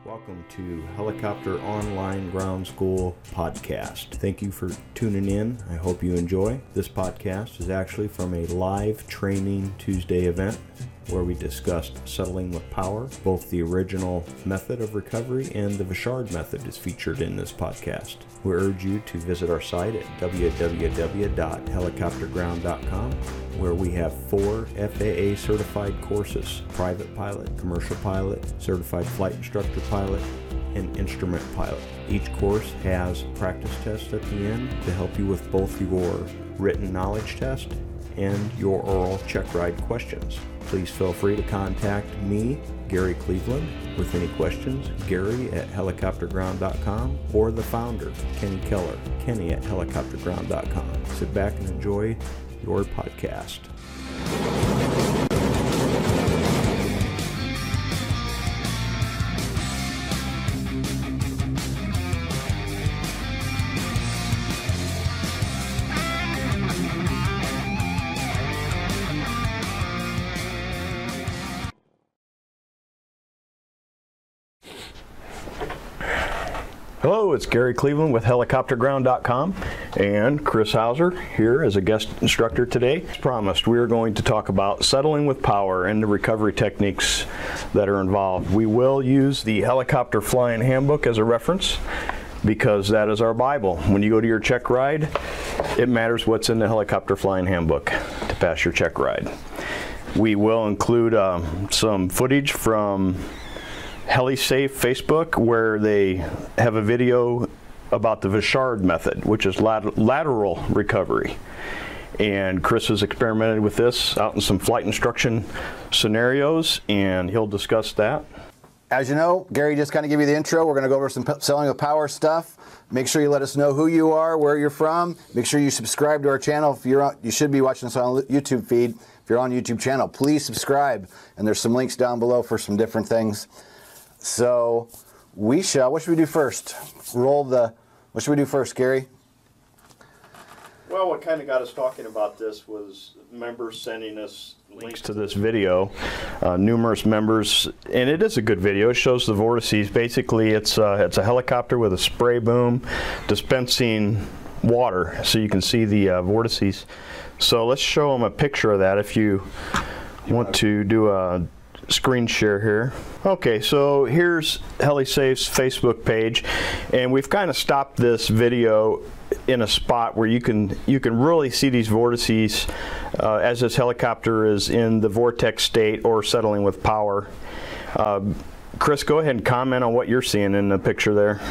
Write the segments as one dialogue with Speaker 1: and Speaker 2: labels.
Speaker 1: Welcome to Helicopter Online Ground School Podcast. Thank you for tuning in. I hope you enjoy. This podcast is actually from a live training Tuesday event where we discussed settling with power. Both the original method of recovery and the Vachard method is featured in this podcast. We urge you to visit our site at www.helicopterground.com, where we have 4 FAA certified courses: private pilot, commercial pilot, certified flight instructor pilot, and instrument pilot. Each course has practice tests at the end to help you with both your written knowledge test and your oral check ride questions. Please feel free to contact me, Gary Cleveland, with any questions, Gary at helicopterground.com, or the founder, Kenny Keller, Kenny at helicopterground.com. Sit back and enjoy your podcast. Hello, it's Gary Cleveland with helicopterground.com and Chris Hauser here as a guest instructor today. As promised, we are going to talk about settling with power and the recovery techniques that are involved. We will use the Helicopter Flying Handbook as a reference because that is our Bible. When you go to your check ride, it matters what's in the Helicopter Flying Handbook to pass your check ride. We will include some footage from HeliSafe Facebook, where they have a video about the Vachard method, which is lateral recovery. And Chris has experimented with this out in some flight instruction scenarios, and he'll discuss that.
Speaker 2: As you know, Gary just kind of give you the intro. We're going to go over some selling with power stuff. Make sure you let us know who you are, where you're from. Make sure you subscribe to our channel. If you're on, you should be watching us on the YouTube feed. If you're on YouTube channel, please subscribe. And there's some links down below for some different things. So what should we do first? What should we do first, Gary?
Speaker 1: Well, what kind of got us talking about this was members sending us links to this video, numerous members, and it is a good video. It shows the vortices. Basically, it's a helicopter with a spray boom dispensing water, so you can see the vortices. So let's show them a picture of that if you want to do a screen share here. Okay, so here's HeliSafe's Facebook page, and we've kind of stopped this video in a spot where you can really see these vortices as this helicopter is in the vortex state or settling with power. Chris, go ahead and comment on what you're seeing in the picture there.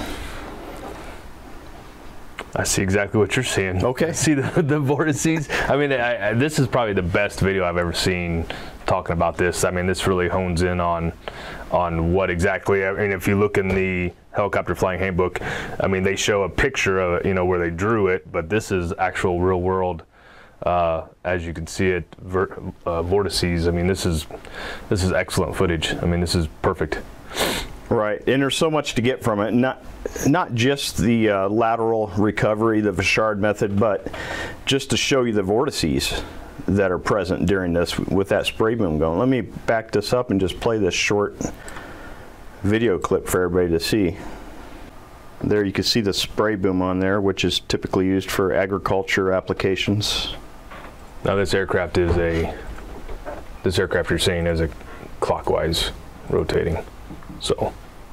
Speaker 3: I see exactly what you're seeing.
Speaker 1: Okay.
Speaker 3: See the vortices? I mean, this is probably the best video I've ever seen talking about this. I mean, this really hones in on what exactly, I mean, if you look in the Helicopter Flying Handbook, I mean, they show a picture of it, you know, where they drew it, but this is actual real world, as you can see it, vortices. I mean, this is excellent footage. I mean, this is perfect.
Speaker 1: Right, and there's so much to get from it. Not just the lateral recovery, the Vachard method, but just to show you the vortices that are present during this with that spray boom going. Let me back this up and just play this short video clip for everybody to see. There you can see the spray boom on there, which is typically used for agriculture applications.
Speaker 3: Now this aircraft you're seeing is a clockwise rotating. So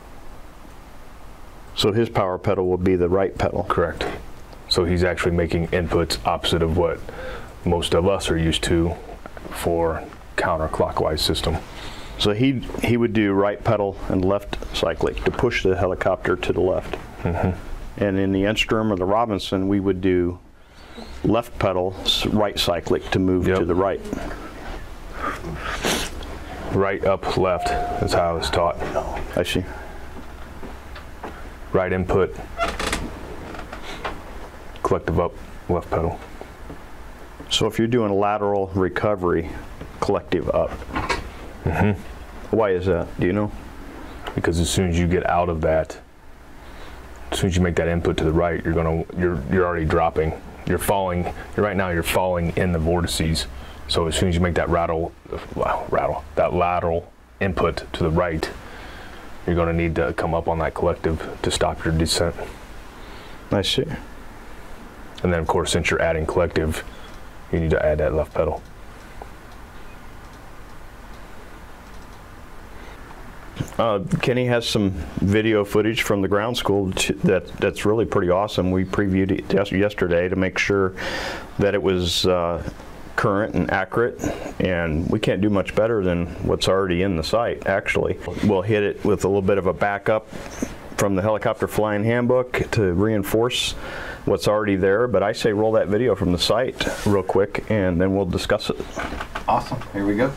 Speaker 1: his power pedal will be the right pedal.
Speaker 3: Correct. So he's actually making inputs opposite of what most of us are used to for counterclockwise system.
Speaker 1: So he would do right pedal and left cyclic to push the helicopter to the left.
Speaker 3: Mm-hmm.
Speaker 1: And in the Enstrom or the Robinson, we would do left pedal, right cyclic to move to the right.
Speaker 3: Right, up, left is how I was taught.
Speaker 1: I see.
Speaker 3: Right input, collective up, left pedal.
Speaker 1: So if you're doing lateral recovery, collective up.
Speaker 3: Mm-hmm.
Speaker 1: Why is that? Do you know?
Speaker 3: Because as soon as you get out of that, as soon as you make that input to the right, you're already dropping. You're falling. Right now you're falling in the vortices. So as soon as you make that lateral input to the right, you're going to need to come up on that collective to stop your descent.
Speaker 1: I see.
Speaker 3: And then of course, since you're adding collective, you need to add that left pedal.
Speaker 1: Kenny has some video footage from the ground school that's really pretty awesome. We previewed it yesterday to make sure that it was current and accurate, and we can't do much better than what's already in the site, actually. We'll hit it with a little bit of a backup from the Helicopter Flying Handbook to reinforce what's already there, but I say roll that video from the site real quick and then we'll discuss it.
Speaker 2: Awesome, here we go.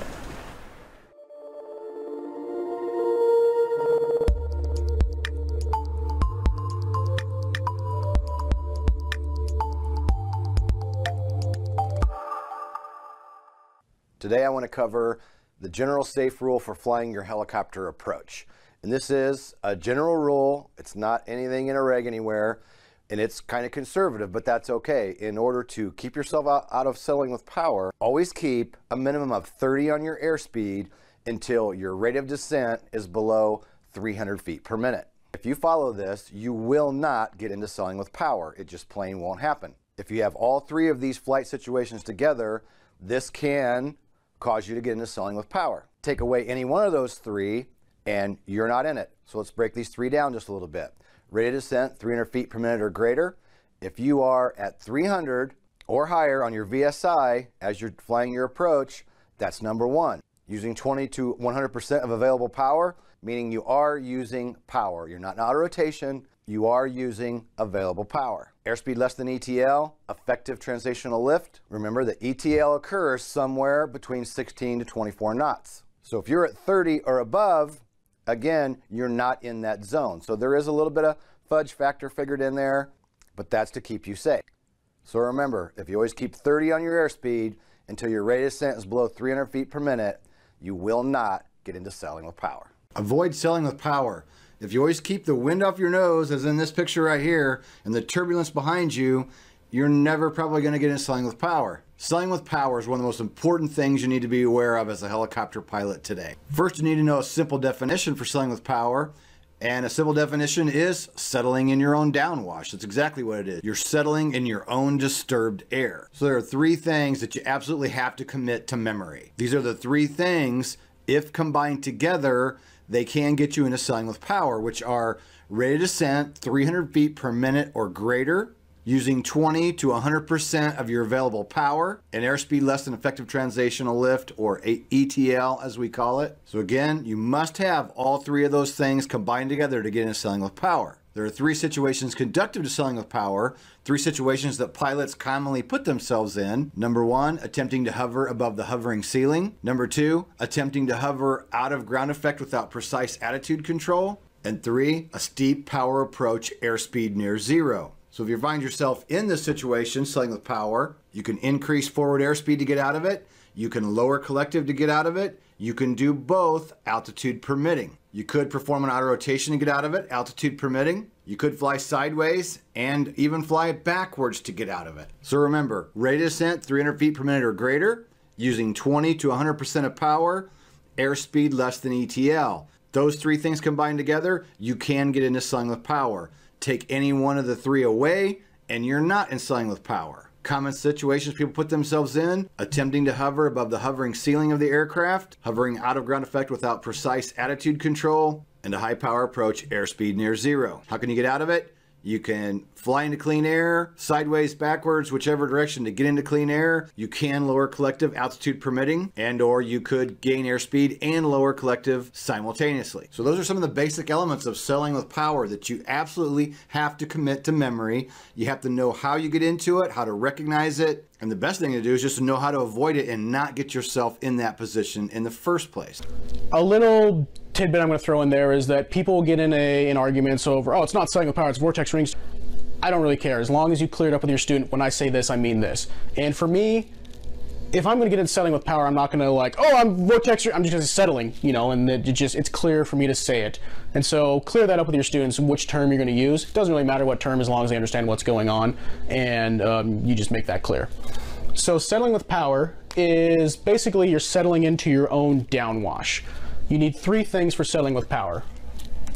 Speaker 2: Today I want to cover the general safe rule for flying your helicopter approach. And this is a general rule. It's not anything in a reg anywhere, and it's kind of conservative, but that's okay. In order to keep yourself out of settling with power, always keep a minimum of 30 on your airspeed until your rate of descent is below 300 feet per minute. If you follow this, you will not get into settling with power. It just plain won't happen. If you have all three of these flight situations together, this can cause you to get into settling with power. Take away any one of those three and you're not in it. So let's break these three down just a little bit. Rate of descent, 300 feet per minute or greater. If you are at 300 or higher on your VSI as you're flying your approach, that's number one. Using 20 to 100% of available power, meaning you are using power. You're not in auto rotation, you are using available power. Airspeed less than ETL, effective translational lift. Remember that ETL occurs somewhere between 16 to 24 knots. So if you're at 30 or above, again, you're not in that zone. So there is a little bit of fudge factor figured in there, but that's to keep you safe. So remember, if you always keep 30 on your airspeed until your rate of descent is below 300 feet per minute, you will not get into settling with power. Avoid settling with power. If you always keep the wind off your nose, as in this picture right here, and the turbulence behind you, you're never probably going to get into settling with power. Settling with power is one of the most important things you need to be aware of as a helicopter pilot today. First, you need to know a simple definition for settling with power, and a simple definition is settling in your own downwash. That's exactly what it is. You're settling in your own disturbed air. So there are three things that you absolutely have to commit to memory. These are the three things, if combined together, they can get you into settling with power, which are rate of descent, 300 feet per minute or greater, using 20 to 100% of your available power, and airspeed less than effective translational lift, or ETL as we call it. So again, you must have all three of those things combined together to get into settling with power. There are three situations conducive to settling with power, three situations that pilots commonly put themselves in. Number one, attempting to hover above the hovering ceiling. Number two, attempting to hover out of ground effect without precise attitude control. And three, a steep power approach, airspeed near zero. So if you find yourself in this situation, settling with power, you can increase forward airspeed to get out of it. You can lower collective to get out of it. You can do both, altitude permitting. You could perform an auto rotation to get out of it, altitude permitting. You could fly sideways and even fly backwards to get out of it. So remember, rate of descent 300 feet per minute or greater, using 20 to 100% of power, airspeed less than ETL. Those three things combined together, you can get into settling with power. Take any one of the three away, and you're not in settling with power. Common situations people put themselves in: attempting to hover above the hovering ceiling of the aircraft, hovering out of ground effect without precise attitude control, and a high power approach, airspeed near zero. How can you get out of it? You can fly into clean air, sideways, backwards, whichever direction to get into clean air. You can lower collective, altitude permitting, and or you could gain airspeed and lower collective simultaneously. So those are some of the basic elements of settling with power that you absolutely have to commit to memory. You have to know how you get into it, how to recognize it, and the best thing to do is just to know how to avoid it and not get yourself in that position in the first place.
Speaker 4: A little tidbit I'm going to throw in there is that people get in arguments over, oh, it's not settling with power, it's vortex rings. I don't really care. As long as you clear it up with your student, when I say this, I mean this. And for me, if I'm going to get into settling with power, I'm not going to like, oh, I'm vortex, I'm just settling, you know, and it's clear for me to say it. And so clear that up with your students, which term you're going to use. It doesn't really matter what term as long as they understand what's going on, and you just make that clear. So settling with power is basically you're settling into your own downwash. You need three things for settling with power.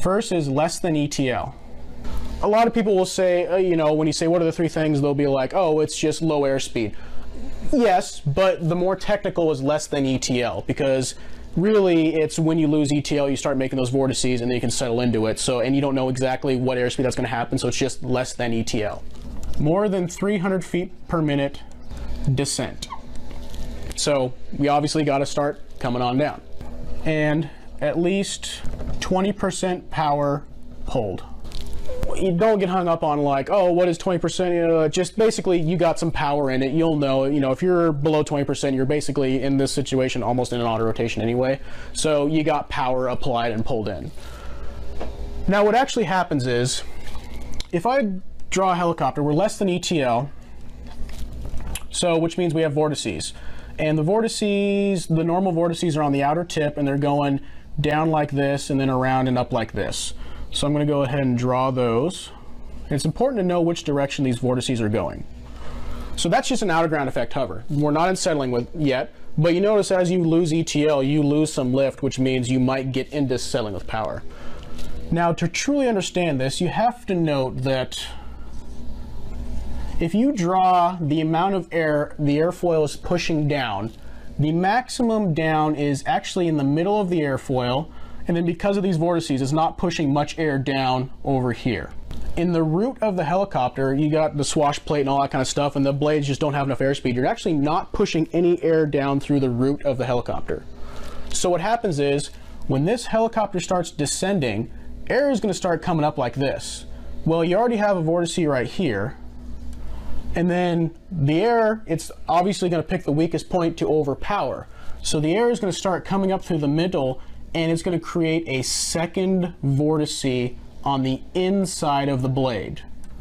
Speaker 4: First is less than ETL. A lot of people will say, you know, when you say what are the three things, they'll be like, oh, it's just low airspeed. Yes, but the more technical is less than ETL, because really it's when you lose ETL you start making those vortices and then you can settle into it. So, and you don't know exactly what airspeed that's going to happen, so it's just less than ETL. More than 300 feet per minute descent. So we obviously got to start coming on down. And at least 20% power pulled. You don't get hung up on like, oh, what is 20%? You know, just basically you got some power in it. You'll know, you know, if you're below 20%, you're basically in this situation almost in an auto rotation anyway. So you got power applied and pulled in. Now what actually happens is, if I draw a helicopter, we're less than ETL, so which means we have vortices. And the vortices, the normal vortices are on the outer tip and they're going down like this and then around and up like this. So I'm going to go ahead and draw those. And it's important to know which direction these vortices are going. So that's just an out of ground effect hover. We're not in settling with yet, but you notice as you lose ETL, you lose some lift, which means you might get into settling with power. Now, to truly understand this, you have to note that if you draw the amount of air the airfoil is pushing down, the maximum down is actually in the middle of the airfoil, and then because of these vortices, it's not pushing much air down over here. In the root of the helicopter, you got the swash plate and all that kind of stuff, and the blades just don't have enough airspeed. You're actually not pushing any air down through the root of the helicopter. So what happens is, when this helicopter starts descending, air is going to start coming up like this. Well, you already have a vortice right here, and then the air, it's obviously going to pick the weakest point to overpower. So the air is going to start coming up through the middle, and it's going to create a second vortice on the inside of the blade.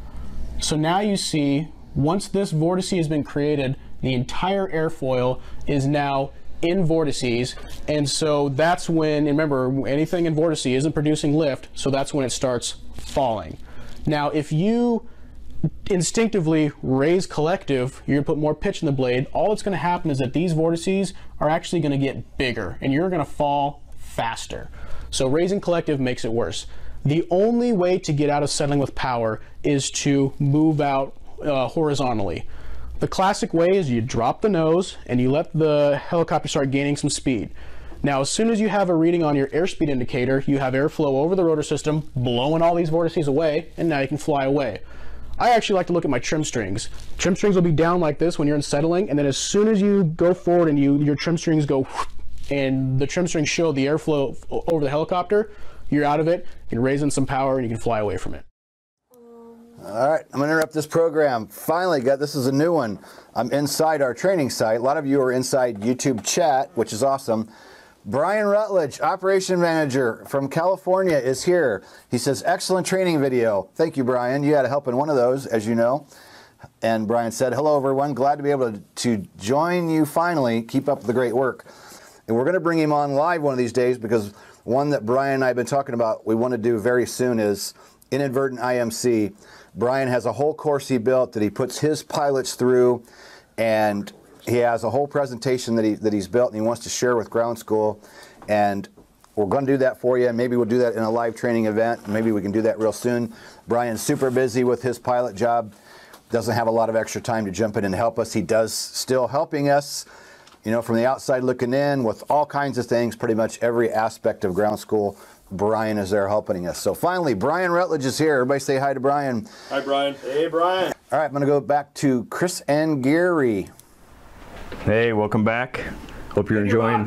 Speaker 4: So now you see, once this vortice has been created, the entire airfoil is now in vortices, and so that's when, remember, anything in vortice isn't producing lift, so that's when it starts falling. Now, if you instinctively raise collective, you're going to put more pitch in the blade, all that's going to happen is that these vortices are actually going to get bigger, and you're going to fall faster. So raising collective makes it worse. The only way to get out of settling with power is to move out horizontally. The classic way is you drop the nose and you let the helicopter start gaining some speed. Now, as soon as you have a reading on your airspeed indicator, you have airflow over the rotor system, blowing all these vortices away, and now you can fly away. I actually like to look at my trim strings. Trim strings will be down like this when you're in settling, and then as soon as you go forward and your trim strings go and the trim strings show the airflow over the helicopter, you're out of it, you can raise in some power, and you can fly away from it.
Speaker 2: All right, I'm going to interrupt this program. Finally, this is a new one. I'm inside our training site. A lot of you are inside YouTube chat, which is awesome. Brian Rutledge, Operation Manager from California, is here. He says, excellent training video. Thank you, Brian. You had a help in one of those, as you know. And Brian said, hello, everyone. Glad to be able to join you finally. Keep up the great work. And we're going to bring him on live one of these days, because one that Brian and I have been talking about we want to do very soon is inadvertent IMC. Brian has a whole course he built that he puts his pilots through, and he has a whole presentation that he's built and he wants to share with ground school, and we're going to do that for you, and maybe we'll do that in a live training event. Maybe we can do that real soon. Brian's super busy with his pilot job, doesn't have a lot of extra time to jump in and help us. He does still helping us, you know, from the outside looking in with all kinds of things, pretty much every aspect of ground school. Brian is there helping us. So finally, Brian Rutledge is here. Everybody say hi to Brian.
Speaker 3: Hi, Brian.
Speaker 1: Hey, Brian.
Speaker 2: All right, I'm going to go back to Chris and Gary.
Speaker 1: Hey, welcome back. Hope you're enjoying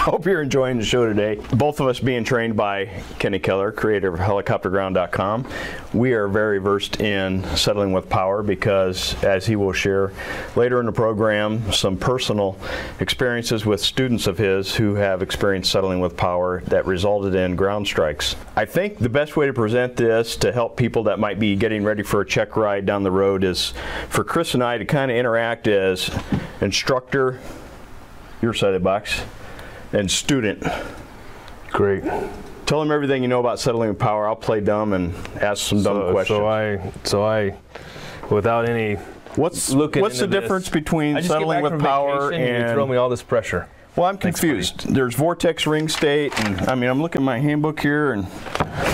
Speaker 1: the show today. Both of us being trained by Kenny Keller, creator of helicopterground.com. We are very versed in settling with power because, as he will share later in the program, some personal experiences with students of his who have experienced settling with power that resulted in ground strikes. I think the best way to present this to help people that might be getting ready for a check ride down the road is for Chris and I to kind of interact as instructor, your side of the box, and student.
Speaker 3: Great.
Speaker 1: Tell them everything you know about settling with power. I'll play dumb and ask some dumb questions.
Speaker 3: So I, without any
Speaker 1: what's the difference between settling with power and
Speaker 3: you throw me all this pressure?
Speaker 1: Well, I'm confused. There's vortex ring state, and I mean, I'm looking at my handbook here, and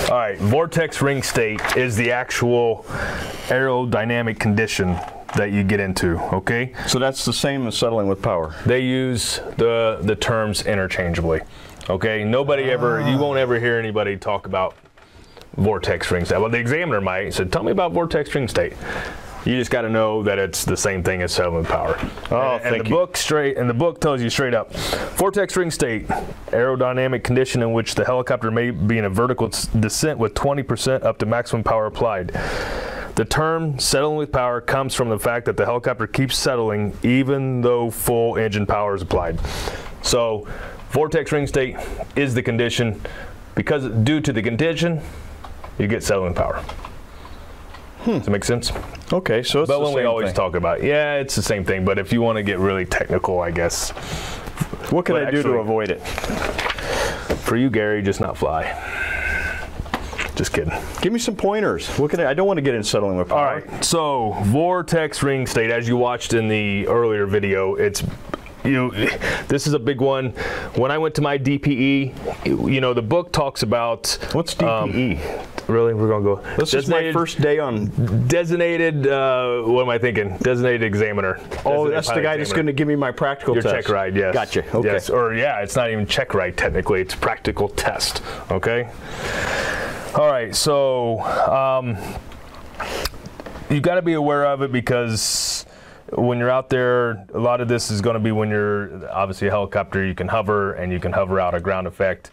Speaker 3: All right, vortex ring state is the actual aerodynamic condition that you get into, okay?
Speaker 1: So that's the same as settling with power.
Speaker 3: They use the terms interchangeably, okay? Nobody ever, you won't ever hear anybody talk about vortex ring state. Well, the examiner might say, tell me about vortex ring state. You just got to know that it's the same thing as settling with power.
Speaker 1: Oh,
Speaker 3: and the book tells you straight up, vortex ring state, aerodynamic condition in which the helicopter may be in a vertical descent with 20% up to maximum power applied. The term settling with power comes from the fact that the helicopter keeps settling even though full engine power is applied. So vortex ring state is the condition. Because due to the condition, you get settling power. Does that make sense?
Speaker 1: Okay, so it's
Speaker 3: but
Speaker 1: the
Speaker 3: when we
Speaker 1: same
Speaker 3: always
Speaker 1: thing.
Speaker 3: talk about, yeah, it's the same thing. But if you want to get really technical, I guess.
Speaker 1: What can
Speaker 3: But
Speaker 1: I do to
Speaker 3: actually-
Speaker 1: avoid it?
Speaker 3: For you, Gary, just not fly. Just kidding.
Speaker 1: Give me some pointers. What can I don't want to get in settling with power.
Speaker 3: All right, so vortex ring state, as you watched in the earlier video, it's, this is a big one. When I went to my DPE, the book talks about.
Speaker 1: What's DPE?
Speaker 3: Really, we're gonna go.
Speaker 1: This is my first day on.
Speaker 3: Designated. What am I thinking? Designated examiner.
Speaker 1: Oh,
Speaker 3: Designated
Speaker 1: that's the
Speaker 3: pilot
Speaker 1: guy that's
Speaker 3: examiner.
Speaker 1: going to give me my practical
Speaker 3: Your
Speaker 1: test.
Speaker 3: check ride, yes.
Speaker 1: Gotcha. Okay.
Speaker 3: Yes, or yeah, it's not even check ride technically. It's practical test. Okay. All right. So you got to be aware of it because when you're out there, a lot of this is going to be when you're obviously a helicopter. You can hover and you can hover out a ground effect.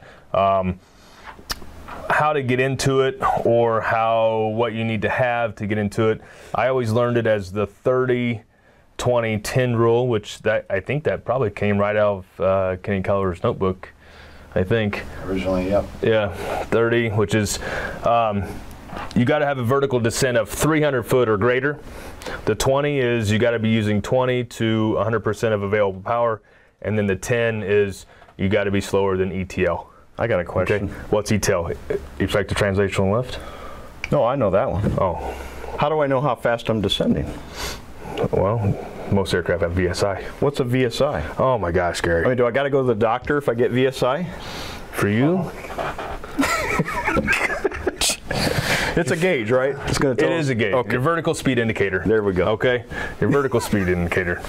Speaker 3: How to get into it or what you need to have to get into it. I always learned it as the 30-20-10 rule, which I think that probably came right out of Kenny Keller's notebook, I think.
Speaker 2: Originally, yep.
Speaker 3: Yeah, 30, which is you got to have a vertical descent of 300 foot or greater. The 20 is you got to be using 20 to 100% of available power, and then the 10 is you got to be slower than ETL.
Speaker 1: I got a question.
Speaker 3: Okay. What's ETL? Effective translational lift?
Speaker 1: No, I know that one.
Speaker 3: Oh,
Speaker 1: How do I know how fast I'm descending?
Speaker 3: well, most aircraft have VSI.
Speaker 1: What's a VSI?
Speaker 3: Oh my gosh, Gary.
Speaker 1: I mean, do I got to go to the doctor if I get VSI?
Speaker 3: For you,
Speaker 1: It's a gauge, right? It's going to
Speaker 3: it
Speaker 1: tell
Speaker 3: is a gauge.
Speaker 1: Okay.
Speaker 3: Your vertical speed indicator.
Speaker 1: There we go.
Speaker 3: Okay, your vertical speed indicator.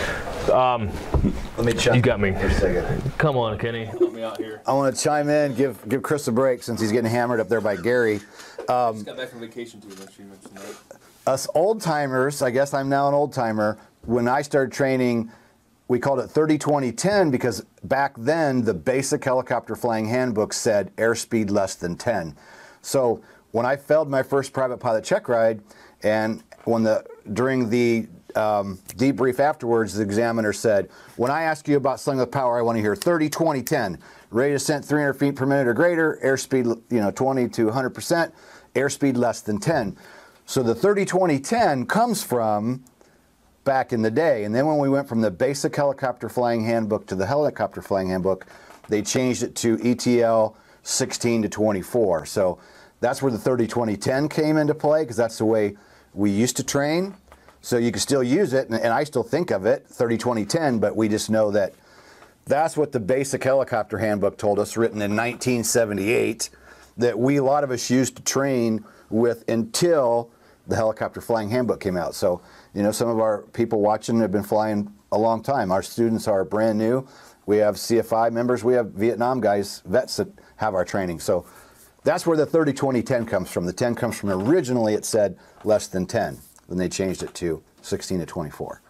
Speaker 2: Let me chime
Speaker 3: You got me.
Speaker 2: in for a second.
Speaker 3: Come on, Kenny. Help me out here.
Speaker 2: I want to chime in, give Chris a break since he's getting hammered up there by Gary.
Speaker 5: Just got back from vacation too, make sure you mention that.
Speaker 2: Us old timers, I guess I'm now an old timer. When I started training, we called it 30-20-10 because back then the basic helicopter flying handbook said airspeed less than 10. So when I failed my first private pilot check ride, and during the debrief afterwards, the examiner said, when I ask you about settling with power, I want to hear 30-20-10. Rate of descent 300 feet per minute or greater, airspeed 20 to 100%, airspeed less than 10. So the 30-20-10 comes from back in the day. And then when we went from the basic helicopter flying handbook to the helicopter flying handbook, they changed it to ETL 16 to 24. So that's where the 30-20-10 came into play because that's the way we used to train. So you can still use it, and I still think of it, 30-20-10, but we just know that that's what the basic helicopter handbook told us, written in 1978, that a lot of us used to train with until the helicopter flying handbook came out. So, some of our people watching have been flying a long time. Our students are brand new. We have CFI members. We have Vietnam guys, vets that have our training. So that's where the 30-20-10 comes from. The 10 comes from originally it said less than 10. Then they changed it to 16 to 24.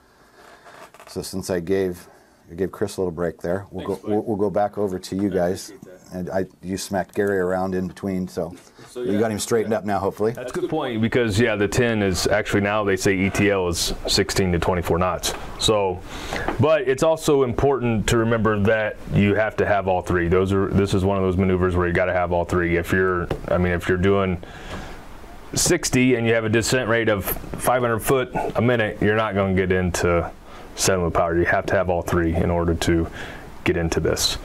Speaker 2: So since I gave Chris a little break there, we'll go back over to you guys. And you smacked Gary around in between, so you got him straightened up now, hopefully.
Speaker 3: That's a good point because the 10 is actually now they say ETL is 16 to 24 knots. So, but it's also important to remember that you have to have all three. This is one of those maneuvers where you got to have all three. If you're doing 60 and you have a descent rate of 500 foot a minute, you're not going to get into settling with power. You have to have all three in order to get into this.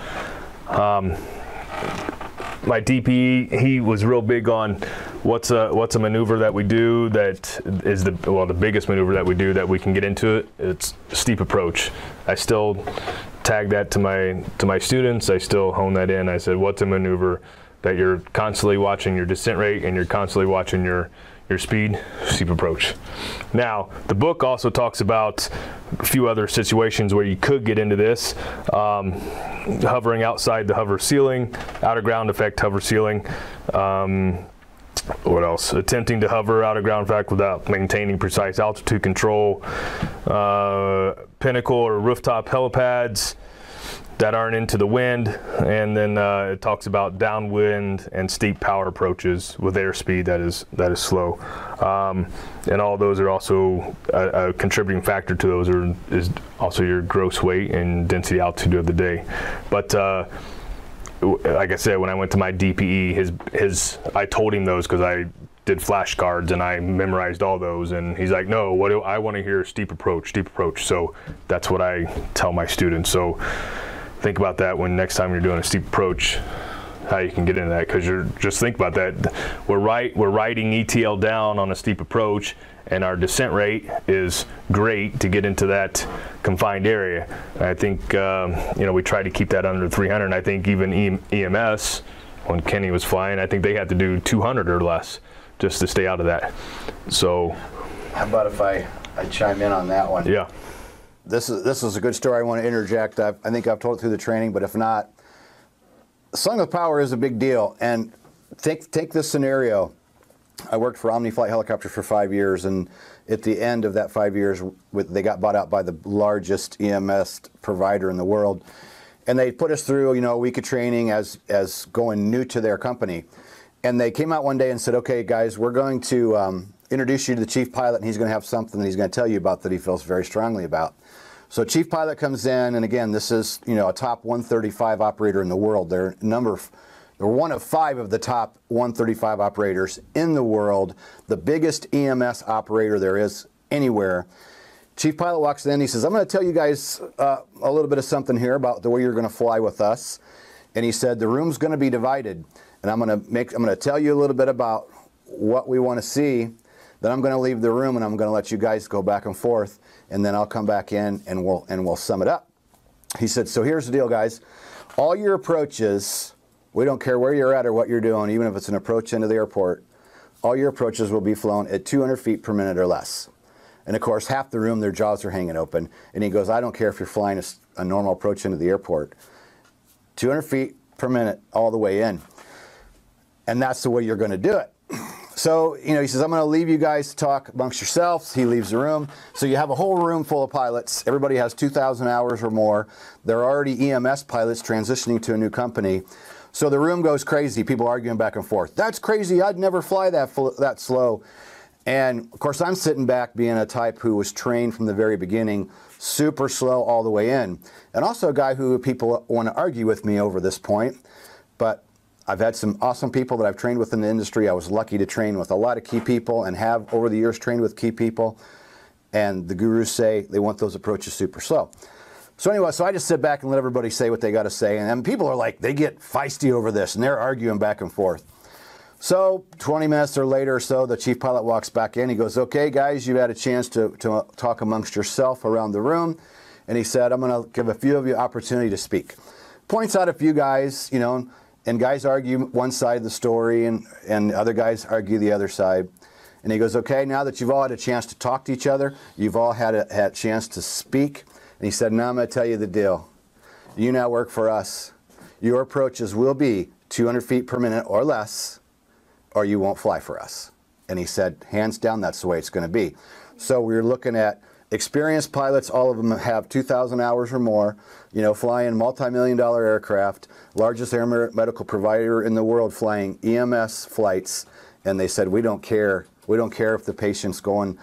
Speaker 3: My DPE, he was real big on what's a maneuver that we do that is the biggest maneuver that we do that we can get into it. It's steep approach. I still tag that to my students. I still hone that in. I said, what's a maneuver that you're constantly watching your descent rate and you're constantly watching your speed, steep approach. Now, the book also talks about a few other situations where you could get into this. Hovering outside the hover ceiling, out of ground effect hover ceiling. What else? Attempting to hover out of ground effect without maintaining precise altitude control. Pinnacle or rooftop helipads that aren't into the wind, and then it talks about downwind and steep power approaches with airspeed that is slow, and all those are also a contributing factor to those is also your gross weight and density altitude of the day. But like I said, when I went to my DPE, I told him those because I did flashcards and I memorized all those, and he's like, no, I want to hear steep approach. So that's what I tell my students. So think about that when next time you're doing a steep approach, how you can get into that, because just think about that. We're riding ETL down on a steep approach, and our descent rate is great to get into that confined area. I think we try to keep that under 300. And I think even EMS, when Kenny was flying, I think they had to do 200 or less just to stay out of that. So,
Speaker 2: how about if I chime in on that one?
Speaker 3: Yeah.
Speaker 2: This is a good story. I want to interject. I think I've told it through the training, but if not, sailing with power is a big deal. And take this scenario. I worked for Omni Flight Helicopters for 5 years, and at the end of that 5 years, they got bought out by the largest EMS provider in the world, and they put us through a week of training as going new to their company. And they came out one day and said, "Okay, guys, we're going to introduce you to the chief pilot, and he's going to have something that he's going to tell you about that he feels very strongly about." So chief pilot comes in, and again, this is a top 135 operator in the world. They're one of 5 of the top 135 operators in the world, the biggest EMS operator there is anywhere. Chief pilot walks in, he says, "I'm going to tell you guys a little bit of something here about the way you're going to fly with us." And he said, "The room's going to be divided, and I'm going to tell you a little bit about what we want to see. Then I'm going to leave the room, and I'm going to let you guys go back and forth, and then I'll come back in and we'll sum it up." He said, "So here's the deal, guys. All your approaches, we don't care where you're at or what you're doing, even if it's an approach into the airport, all your approaches will be flown at 200 feet per minute or less." And of course, half the room, their jaws are hanging open. And he goes, "I don't care if you're flying a normal approach into the airport. 200 feet per minute all the way in. And that's the way you're going to do it." So, he says, "I'm going to leave you guys to talk amongst yourselves." He leaves the room. So you have a whole room full of pilots. Everybody has 2,000 hours or more. They're already EMS pilots transitioning to a new company. So the room goes crazy. People arguing back and forth. "That's crazy. I'd never fly that slow." And of course, I'm sitting back being a type who was trained from the very beginning, super slow all the way in. And also a guy who people want to argue with me over this point. But I've had some awesome people that I've trained with in the industry. I was lucky to train with a lot of key people and have over the years trained with key people. And the gurus say they want those approaches super slow. So anyway, I just sit back and let everybody say what they got to say. And people are like, they get feisty over this, and they're arguing back and forth. So 20 minutes or later or so, the chief pilot walks back in. He goes, "Okay, guys, you've had a chance to talk amongst yourself around the room." And he said, "I'm going to give a few of you opportunity to speak." Points out a few guys, and guys argue one side of the story, and other guys argue the other side. And he goes, "Okay, now that you've all had a chance to talk to each other, you've all had a chance to speak." And he said, "Now I'm going to tell you the deal. You now work for us. Your approaches will be 200 feet per minute or less, or you won't fly for us." And he said, hands down, that's the way it's going to be. So we're looking at experienced pilots. All of them have 2,000 hours or more, flying multi-million-dollar aircraft, largest air medical provider in the world flying EMS flights. And they said, we don't care. We don't care if the patient's going,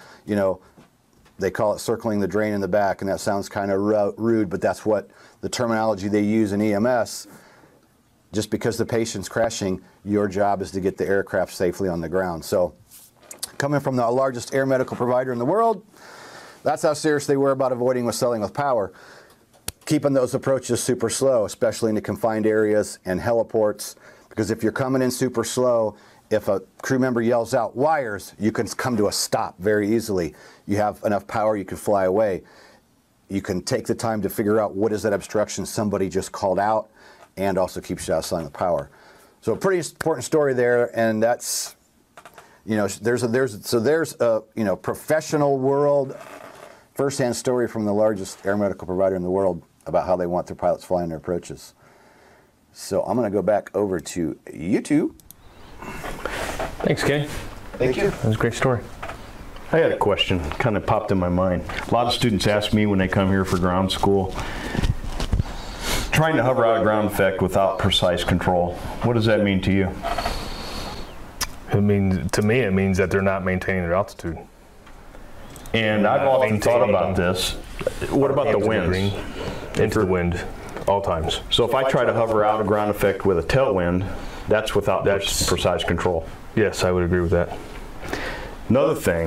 Speaker 2: they call it circling the drain in the back, and that sounds kind of rude, but that's what the terminology they use in EMS. Just because the patient's crashing, your job is to get the aircraft safely on the ground. So coming from the largest air medical provider in the world, that's how serious they were about avoiding sailing with power. Keeping those approaches super slow, especially in the confined areas and heliports, because if you're coming in super slow, if a crew member yells out "wires," you can come to a stop very easily. You have enough power, you can fly away. You can take the time to figure out what is that obstruction somebody just called out, and also keeps you out of sailing with power. So a pretty important story there, and that's, you know, there's a you know, professional world, first-hand story from the largest air medical provider in the world about how they want their pilots flying their approaches. So I'm going to go back over to YouTube.
Speaker 3: Thanks, Kenny.
Speaker 2: Thank you.
Speaker 3: That was a great story.
Speaker 1: I had a question, kind of popped in my mind. A lot of students ask me when they come here for ground school, trying to hover out of ground effect without precise control. What does that mean to you?
Speaker 3: It means, to me, it means that they're not maintaining their altitude.
Speaker 1: And I've often thought about this. What about the winds?
Speaker 3: Into the wind, all times.
Speaker 1: So if I try to hover out of ground effect with a tailwind, that's without precise control.
Speaker 3: Yes, I would agree with that.
Speaker 1: Another thing,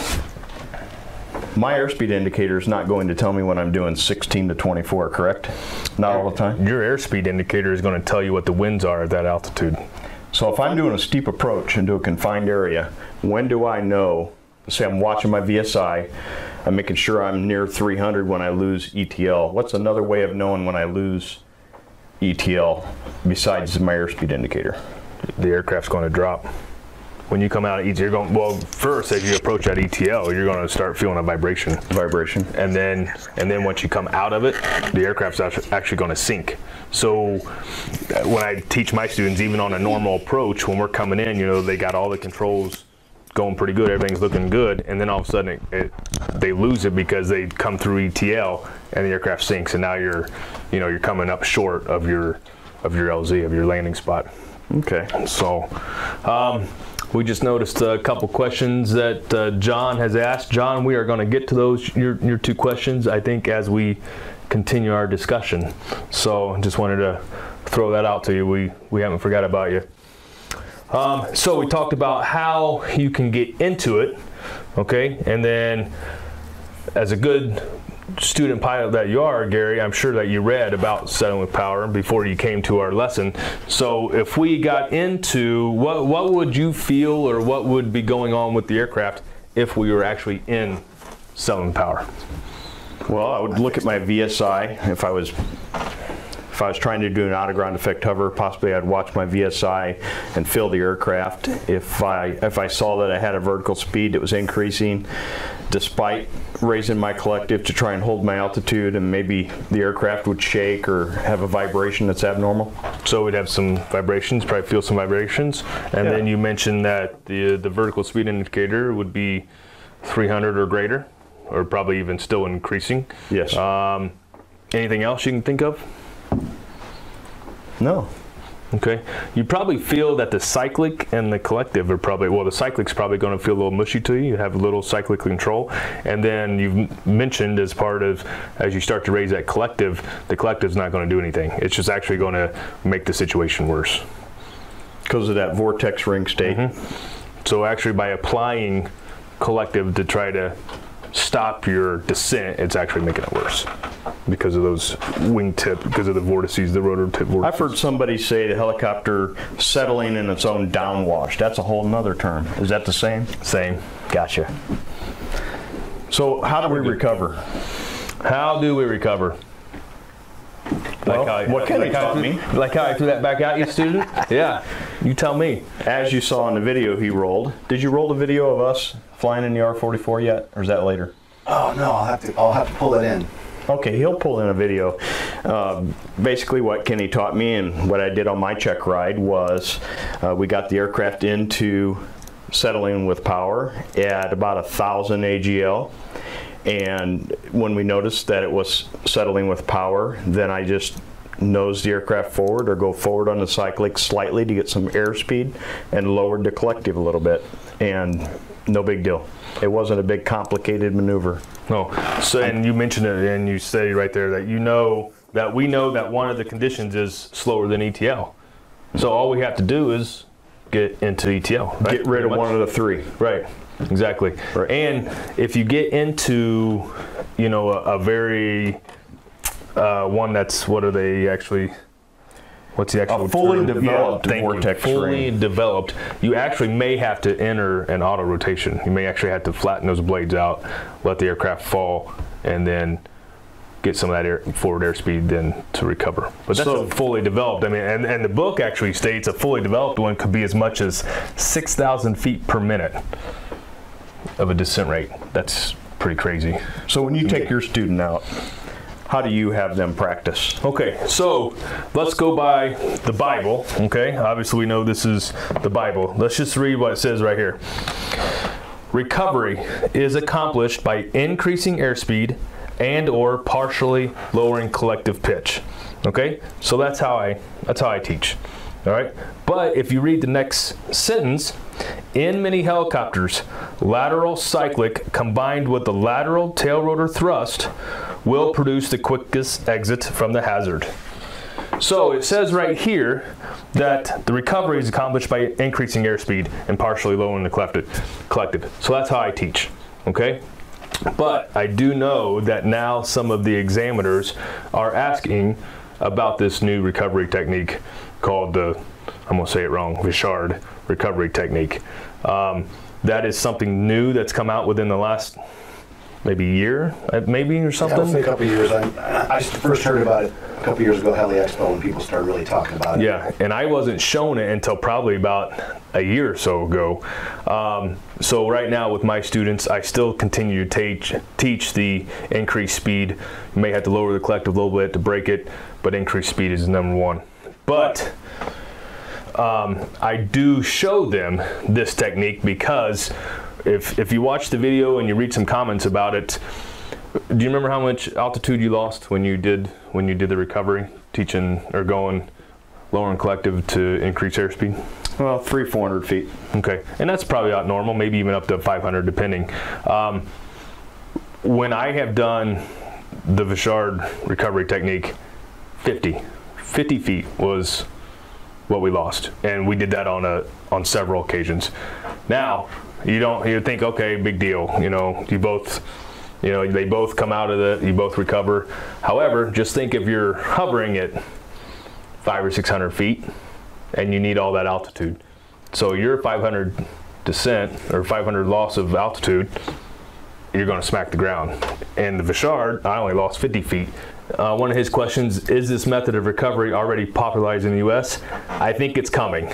Speaker 1: my airspeed indicator is not going to tell me when I'm doing 16 to 24, correct? Not all the time?
Speaker 3: Your airspeed indicator is going to tell you what the winds are at that altitude.
Speaker 1: So if I'm doing a steep approach into a confined area, when do I know? Say I'm watching my VSI, I'm making sure I'm near 300 when I lose ETL. What's another way of knowing when I lose ETL besides my airspeed indicator?
Speaker 3: The aircraft's going to drop. When you come out of ETL, you're going, well, first as you approach that ETL, you're going to start feeling a vibration.
Speaker 1: Vibration.
Speaker 3: And then once you come out of it, the aircraft's actually going to sink. So when I teach my students, even on a normal approach, when we're coming in, you know, they got all the controls going pretty good, everything's looking good, and then all of a sudden they lose it because they come through ETL and the aircraft sinks, and now you're coming up short of your LZ, of your landing spot.
Speaker 1: Okay.
Speaker 3: So we just noticed a couple questions that John has asked. John, we are going to get to those, your two questions, I think, as we continue our discussion. So just wanted to throw that out to you. We haven't forgot about you. So we talked about how you can get into it, okay? And then as a good student pilot that you are, Gary, I'm sure that you read about settling with power before you came to our lesson. So if we got into, what would you feel, or what would be going on with the aircraft if we were actually in settling with power?
Speaker 1: Well, I would look at my VSI. If I was trying to do an out of ground effect hover, possibly I'd watch my VSI and feel the aircraft. If I saw that I had a vertical speed that was increasing despite raising my collective to try and hold my altitude, and maybe the aircraft would shake or have a vibration that's abnormal.
Speaker 3: So we'd have some vibrations, probably feel some vibrations. And then you mentioned that the vertical speed indicator would be 300 or greater, or probably even still increasing.
Speaker 1: Yes.
Speaker 3: Anything else you can think of?
Speaker 1: No.
Speaker 3: Okay. You probably feel that the cyclic and the collective are probably, well, the cyclic's probably going to feel a little mushy to you. You have a little cyclic control. And then you've mentioned, as part of, as you start to raise that collective, the collective's not going to do anything. It's just actually going to make the situation worse.
Speaker 1: Because of that vortex ring state.
Speaker 3: Mm-hmm. So actually by applying collective to try to stop your descent, it's actually making it worse because of those wingtip, because of the vortices, the rotor tip vortices.
Speaker 1: I've heard somebody say the helicopter settling in its own downwash. That's a whole nother term. Is that the same?
Speaker 3: Same.
Speaker 1: Gotcha. So how do we recover?
Speaker 3: How do we recover?
Speaker 1: Well, what Kenny taught me.
Speaker 3: Like how I threw that back at you, student? Yeah. You tell me.
Speaker 1: As you saw in the video he rolled. Did you roll the video of us flying in the R-44 yet, or is that later?
Speaker 2: Oh no, I'll have to pull it in.
Speaker 1: Okay, he'll pull in a video. Basically what Kenny taught me and what I did on my check ride was we got the aircraft into settling with power at about 1,000 AGL. And when we noticed that it was settling with power, then I just nose the aircraft forward or go forward on the cyclic slightly to get some airspeed and lowered the collective a little bit. And no big deal. It wasn't a big complicated maneuver.
Speaker 3: No. So, and you mentioned it, and you say right there that we know that one of the conditions is slower than ETL. So all we have to do is get into ETL. Right?
Speaker 1: Get rid of one of the three.
Speaker 3: Right. Exactly. Right. And if you get into, you know, a very one that's, what are they actually? What's the actual
Speaker 1: a fully
Speaker 3: term?
Speaker 1: developed vortex
Speaker 3: fully
Speaker 1: ring.
Speaker 3: developed, you actually may have to enter an auto rotation. You may actually have to flatten those blades out, let the aircraft fall, and then get some of that forward airspeed then to recover. But that's a fully developed, I mean, and the book actually states a fully developed one could be as much as 6,000 feet per minute of a descent rate. That's pretty crazy.
Speaker 1: So when you take your student out, how do you have them practice?
Speaker 3: Okay, so let's go by the Bible, okay? Obviously we know this is the Bible. Let's just read what it says right here. Recovery is accomplished by increasing airspeed and or partially lowering collective pitch. Okay, so that's how I teach. All right, but if you read the next sentence, in many helicopters, lateral cyclic combined with the lateral tail rotor thrust will produce the quickest exit from the hazard. So it says right here that the recovery is accomplished by increasing airspeed and partially lowering the collective. So that's how I teach, okay? But I do know that now some of the examiners are asking about this new recovery technique called the, I'm gonna say it wrong, Vachard recovery technique. That is something new that's come out within the last maybe year, maybe, or something?
Speaker 2: Yeah, I'll say a couple of years. I first heard about it a couple of years ago, Heli Expo, when people started really talking about it.
Speaker 3: Yeah, and I wasn't shown it until probably about a year or so ago. So right now with my students, I still continue to teach the increased speed. You may have to lower the collective a little bit to break it, but increased speed is number one. But I do show them this technique because if you watch the video and you read some comments about it, do you remember how much altitude you lost when you did the recovery, teaching or going lower and collective to increase airspeed?
Speaker 1: Well, 300-400 feet.
Speaker 3: Okay, and that's probably about normal, maybe even up to 500 depending. When I have done the Vachard recovery technique, 50 feet was what we lost, and we did that on several occasions. Now you think, okay, big deal, they both come out of it, you both recover. However, just think if you're hovering at 500 or 600 feet and you need all that altitude, so your 500 descent or 500 loss of altitude, you're going to smack the ground. And the Vachard, I only lost 50 feet. One of his questions, is this method of recovery already popularized in the U.S.? I think it's coming.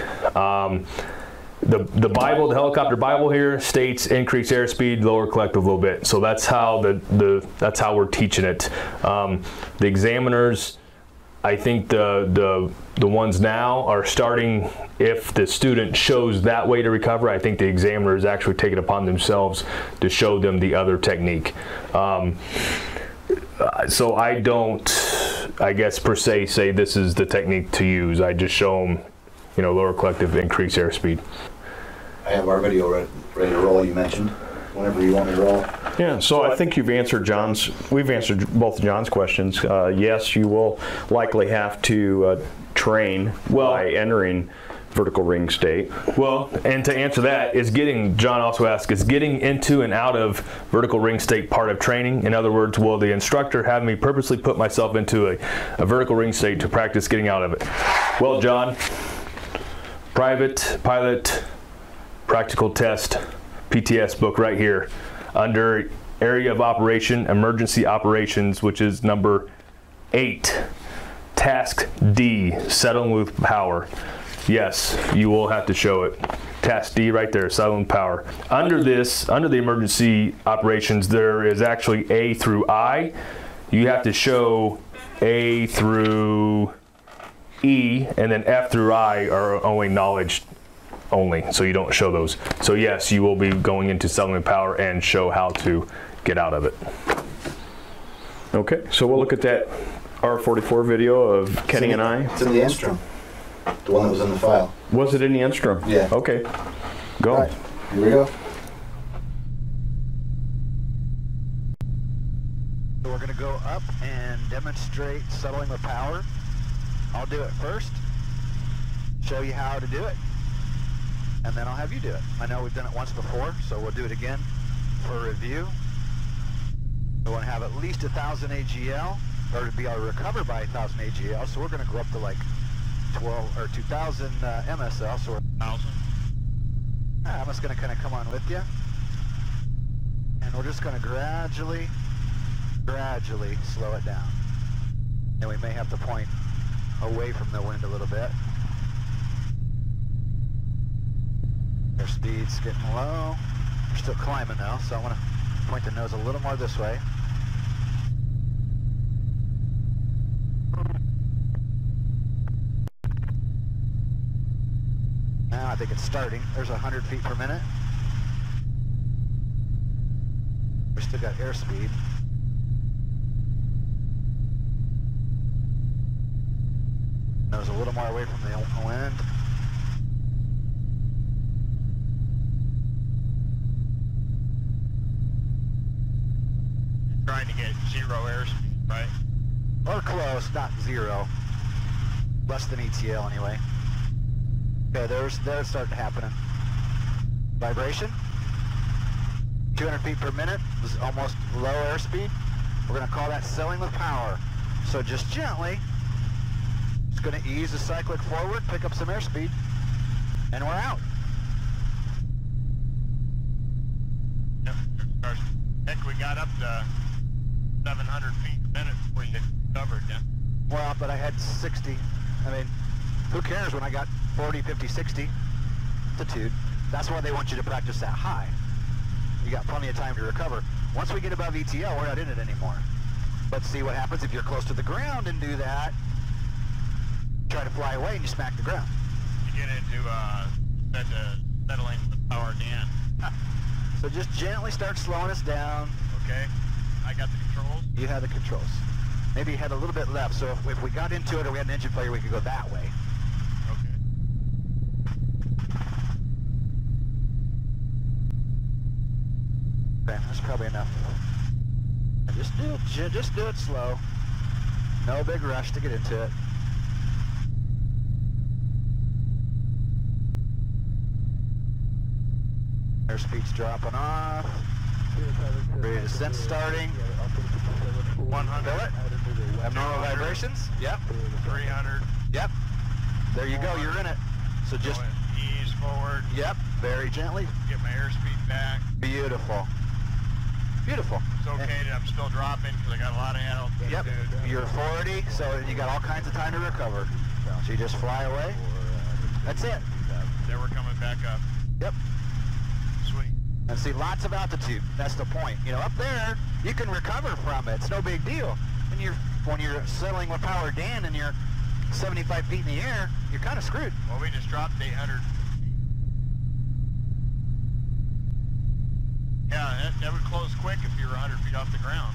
Speaker 3: The Bible, the helicopter Bible here states increase airspeed, lower collective a little bit. So that's how that's how we're teaching it. The examiners, I think the ones now are starting, if the student shows that way to recover, I think the examiners actually take it upon themselves to show them the other technique. So I don't, I guess per se, say this is the technique to use. I just show them, lower collective, increase airspeed.
Speaker 2: I have our video ready to roll, you mentioned, whenever you want me to roll.
Speaker 1: Yeah, so I think we've answered both John's questions. Yes, you will likely have to train by entering vertical ring state.
Speaker 3: Well, and to answer that, John also asked, is getting into and out of vertical ring state part of training? In other words, will the instructor have me purposely put myself into a vertical ring state to practice getting out of it? Well, John, private pilot practical test PTS book right here under area of operation, emergency operations, which is number 8, task D, settling with power. Yes, you will have to show it. Task D right there, settling with power. Under the emergency operations, there is actually A through I. You have to show A through E, and then F through I are only knowledge only, so you don't show those. So yes, you will be going into settling with power and show how to get out of it.
Speaker 1: Okay, so we'll look at that R44 video of Kenny and I.
Speaker 2: It's in the Instrum, the one that was in the file.
Speaker 1: Was it in the Instrum?
Speaker 2: Yeah.
Speaker 1: Okay, go.
Speaker 2: All right, here we go.
Speaker 6: So we're going to go up and demonstrate settling with power. I'll do it first, show you how to do it, and then I'll have you do it. I know we've done it once before, so we'll do it again for a review. We want to have at least 1,000 AGL, or to be able to recover by 1,000 AGL, so we're going to go up to like 12 or 2,000 MSL, so we're 1,000. I'm just going to kind of come on with you, and we're just going to gradually gradually slow it down. And we may have to point away from the wind a little bit. Airspeed's getting low. We're still climbing though, so I want to point the nose a little more this way. Now I think it's starting. There's 100 feet per minute. We still got airspeed. Nose a little more away from the wind.
Speaker 7: Trying to get 0 airspeed, right?
Speaker 6: Or close, not 0. Less than ETL anyway. Okay, there's starting happening. Vibration. 200 feet per minute is almost low airspeed. We're going to call that selling with power. So just gently, it's going to ease the cyclic forward, pick up some airspeed, and we're out.
Speaker 7: Yep. I think we got up to 700 feet a minute before you covered, yeah.
Speaker 6: Well, but I had 60. I mean, who cares when I got 40, 50, 60 altitude? That's why they want you to practice that high. You got plenty of time to recover. Once we get above ETL, we're not in it anymore. Let's see what happens if you're close to the ground and do that. Try to fly away and you smack the ground.
Speaker 7: You get into settling with power again.
Speaker 6: So just gently start slowing us down.
Speaker 7: Okay, I got the controls.
Speaker 6: You have the controls. Maybe you had a little bit left, so if we got into it or we had an engine failure, we could go that way.
Speaker 7: Okay.
Speaker 6: Okay, that's probably enough. And just do it slow. No big rush to get into it. Airspeed's dropping off. Ready descent starting.
Speaker 7: 100.
Speaker 6: Feel it? Abnormal vibrations? Yep.
Speaker 7: 300.
Speaker 6: Yep. There you go, you're in it. So just,
Speaker 7: Going ease forward.
Speaker 6: yep, very gently.
Speaker 7: Get my airspeed back.
Speaker 6: Beautiful. Beautiful.
Speaker 7: It's okay that I'm still dropping because I got a lot of altitude.
Speaker 6: Yep. You're 40, so you got all kinds of time to recover. So you just fly away. That's it.
Speaker 7: Then we're coming back up.
Speaker 6: Yep.
Speaker 7: Sweet.
Speaker 6: And see, lots of altitude. That's the point. You know, up there, you can recover from it. It's no big deal. When you're settling with power down and you're 75 feet in the air, you're kind of screwed.
Speaker 7: Well, we just dropped 800. Yeah, that would close quick if you were 100 feet off the ground.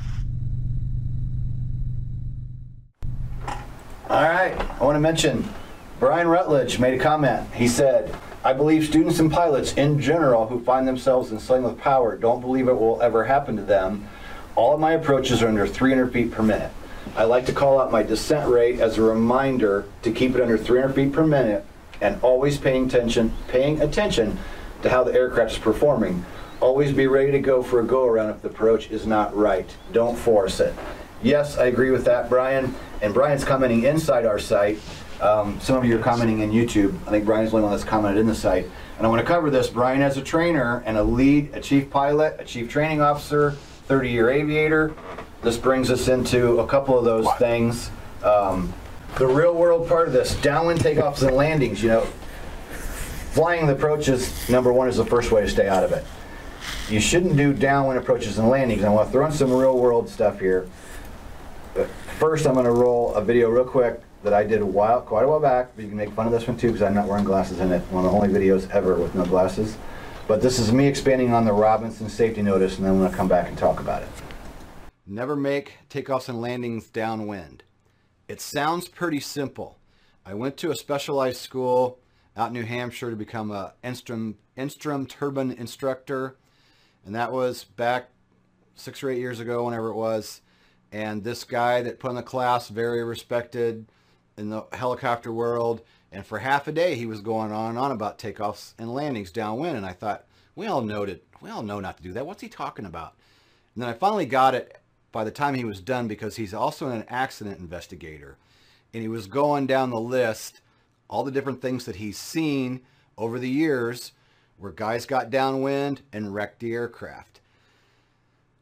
Speaker 2: All right, I want to mention Brian Rutledge made a comment. He said, I believe students and pilots in general who find themselves in sailing with power don't believe it will ever happen to them. All of my approaches are under 300 feet per minute. I like to call out my descent rate as a reminder to keep it under 300 feet per minute and always paying attention to how the aircraft is performing. Always be ready to go for a go-around if the approach is not right. Don't force it. Yes, I agree with that, Brian. And Brian's commenting inside our site. Some of you are commenting in YouTube. I think Brian's the only one that's commented in the site. And I want to cover this. Brian has a trainer and a chief pilot, a chief training officer, 30-year aviator. This brings us into a couple of those things. The real world part of this, downwind takeoffs and landings, you know, flying the approaches, number one, is the first way to stay out of it. You shouldn't do downwind approaches and landings. I want to throw in some real world stuff here. But first, I'm going to roll a video real quick that I did quite a while back, but you can make fun of this one too because I'm not wearing glasses in it. One of the only videos ever with no glasses. But this is me expanding on the Robinson safety notice, and then I'm going to come back and talk about it. Never make takeoffs and landings downwind. It sounds pretty simple. I went to a specialized school out in New Hampshire to become a Enstrom turbine instructor, and that was back 6 or 8 years ago, whenever it was. And this guy that put on the class, very respected in the helicopter world, and for half a day he was going on and on about takeoffs and landings downwind, and I thought, we all know not to do that. What's he talking about? And then I finally got it by the time he was done, because he's also an accident investigator, and he was going down the list, all the different things that he's seen over the years where guys got downwind and wrecked the aircraft.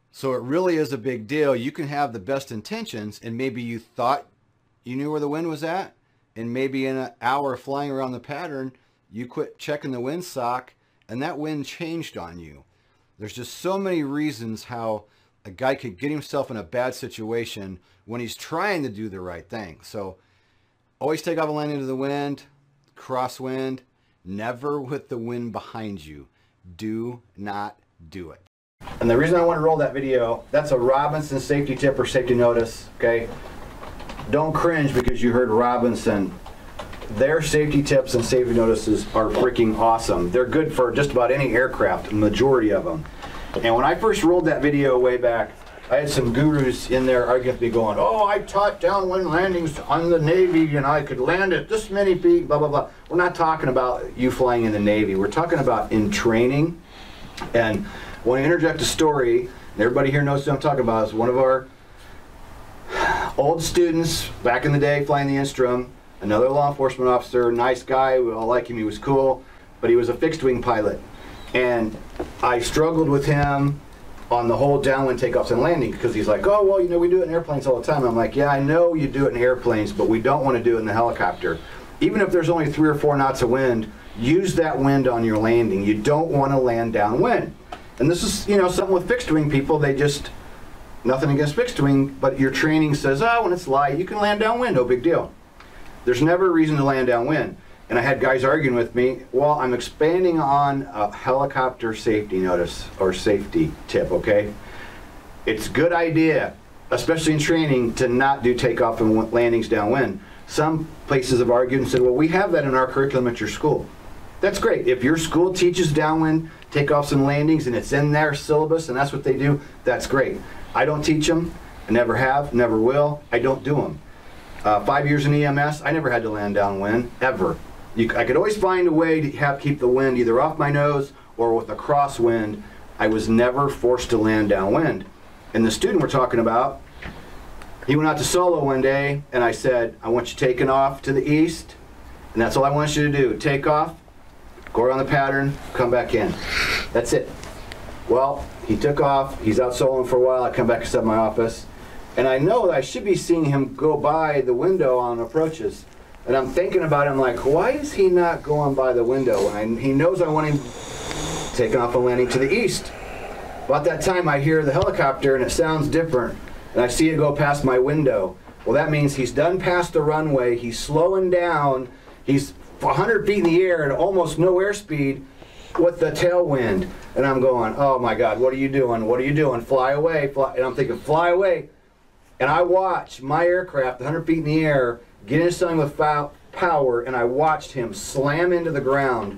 Speaker 2: So it really is a big deal. You can have the best intentions, and maybe you thought you knew where the wind was at, and maybe in an hour flying around the pattern, you quit checking the windsock, and that wind changed on you. There's just so many reasons how a guy could get himself in a bad situation when he's trying to do the right thing. So always take off and land into the wind, crosswind, never with the wind behind you. Do not do it. And the reason I want to roll that video, that's a Robinson safety tip or safety notice, okay? Don't cringe because you heard Robinson. Their safety tips and safety notices are freaking awesome. They're good for just about any aircraft, the majority of them. And when I first rolled that video way back, I had some gurus in there arguing with me going, oh, I taught downwind landings on the Navy and I could land at this many feet, blah, blah, blah. We're not talking about you flying in the Navy. We're talking about in training. And I want to interject a story, and everybody here knows what I'm talking about. It's one of our old students back in the day flying the Instrum, another law enforcement officer, nice guy, we all like him, he was cool, but he was a fixed wing pilot. And I struggled with him on the whole downwind takeoffs and landing because he's like, oh, well, you know, we do it in airplanes all the time. I'm like, yeah, I know you do it in airplanes, but we don't want to do it in the helicopter. Even if there's only 3 or 4 knots of wind, use that wind on your landing. You don't want to land downwind. And this is, you know, something with fixed wing people, they just, nothing against fixed wing, but your training says, oh, when it's light, you can land downwind, no big deal. There's never a reason to land downwind. And I had guys arguing with me, well, I'm expanding on a helicopter safety notice or safety tip, okay? It's a good idea, especially in training, to not do takeoff and landings downwind. Some places have argued and said, well, we have that in our curriculum at your school. That's great. If your school teaches downwind takeoffs and landings and it's in their syllabus and that's what they do, that's great. I don't teach them. I never have, never will. I don't do them. 5 years in EMS, I never had to land downwind, ever. I could always find a way to keep the wind either off my nose or with a crosswind. I was never forced to land downwind. And the student we're talking about, he went out to solo one day and I said, I want you taking off to the east, and that's all I want you to do. Take off, go around the pattern, come back in. That's it. Well, he took off, he's out soloing for a while, I come back inside my office, and I know that I should be seeing him go by the window on approaches. And I'm thinking about him like, why is he not going by the window? And he knows I want him taking off and landing to the east. About that time I hear the helicopter and it sounds different. And I see it go past my window. Well, that means he's done past the runway, he's slowing down, he's 100 feet in the air at almost no airspeed with the tailwind. And I'm going, oh my God, what are you doing? What are you doing? Fly away, fly. And I'm thinking, fly away. And I watch my aircraft 100 feet in the air get into something with power, and I watched him slam into the ground.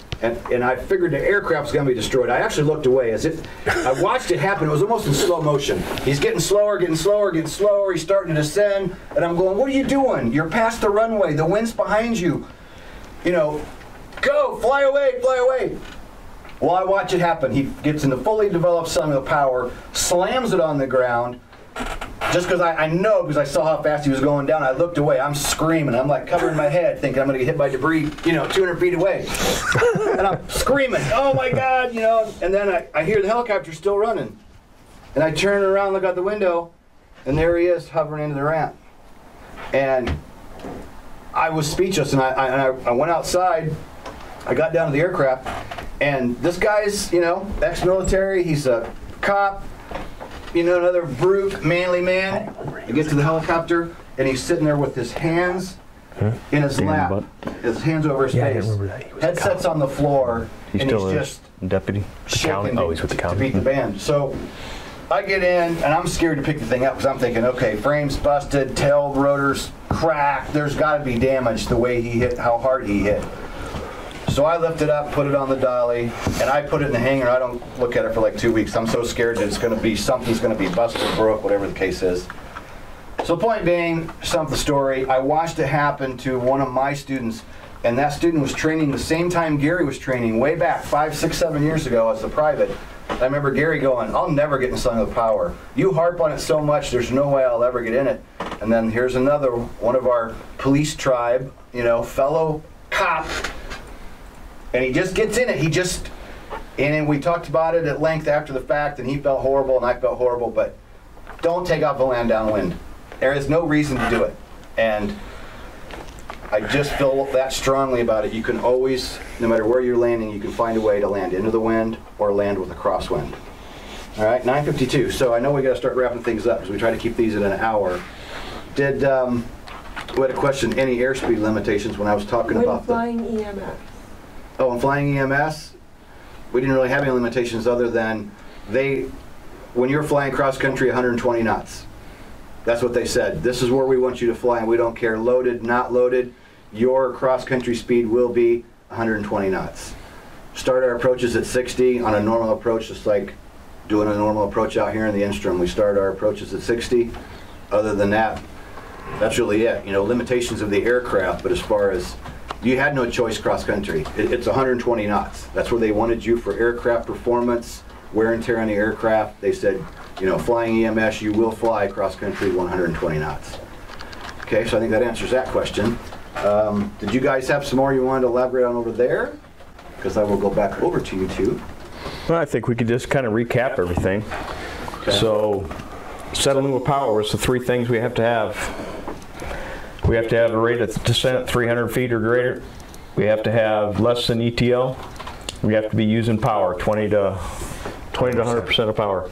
Speaker 2: And I figured the aircraft was going to be destroyed. I actually looked away as if I watched it happen. It was almost in slow motion. He's getting slower, getting slower, getting slower. He's starting to descend. And I'm going, what are you doing? You're past the runway. The wind's behind you. You know, go, fly away, fly away. Well, I watch it happen. He gets into fully developed cellular power, slams it on the ground. Just because I know, because I saw how fast he was going down, I looked away. I'm screaming. I'm like covering my head, thinking I'm going to get hit by debris, you know, 200 feet away. And I'm screaming, oh my God, you know. And then I hear the helicopter still running. And I turn around, look out the window, and there he is hovering into the ramp. And I was speechless, and I went outside. I got down to the aircraft, and this guy's, you know, ex-military. He's a cop. You know, another brute, manly man. I get to the helicopter, and he's sitting there with his hands in his lap, his hands over his face. Headsets on the floor, and he's just
Speaker 3: deputy.
Speaker 2: shaking
Speaker 3: Oh, he's with the
Speaker 2: to
Speaker 3: county.
Speaker 2: beat the band. So I get in, and I'm scared to pick the thing up because I'm thinking, okay, frames busted, tail rotors cracked. There's got to be damage the way he hit, how hard he hit. So I lift it up, put it on the dolly, and I put it in the hangar. I don't look at it for like 2 weeks. I'm so scared that it's going to be, something's going to be busted, broke, whatever the case is. So the point being, sum up the story, I watched it happen to one of my students, and that student was training the same time Gary was training, way back 5, 6, 7 years ago as a private. I remember Gary going, I'll never get in cellular power. You harp on it so much, there's no way I'll ever get in it. And then here's another one of our police tribe, you know, fellow cop. And he just gets in it. He just And then we talked about it at length after the fact, and he felt horrible and I felt horrible, but don't take off and land downwind. There is no reason to do it. And I just feel that strongly about it. You can always, no matter where you're landing, you can find a way to land into the wind or land with a crosswind. All right, 9:52. So I know we got to start wrapping things up because we try to keep these at an hour. We had a question, any airspeed limitations when I was talking about
Speaker 8: flying EMS?
Speaker 2: Oh, and flying EMS, we didn't really have any limitations other than when you're flying cross country 120 knots. That's what they said. This is where we want you to fly, and we don't care loaded, not loaded. Your cross country speed will be 120 knots. Start our approaches at 60 on a normal approach, just like doing a normal approach out here in the Instrom. We start our approaches at 60. Other than that, that's really it. You know, limitations of the aircraft, but as far as you had no choice cross country. It's 120 knots. That's where they wanted you for aircraft performance, wear and tear on the aircraft. They said, you know, flying EMS, you will fly cross country 120 knots. Okay, so I think that answers that question. Did you guys have some more you wanted to elaborate on over there? Because I will go back over to you two.
Speaker 1: Well, I think we could just kind of recap everything.
Speaker 2: Okay.
Speaker 1: So, settling with power is the 3 things we have to have. We have to have a rate of descent 300 feet or greater. We have to have less than ETL. We have to be using power, 20 to 100% of power.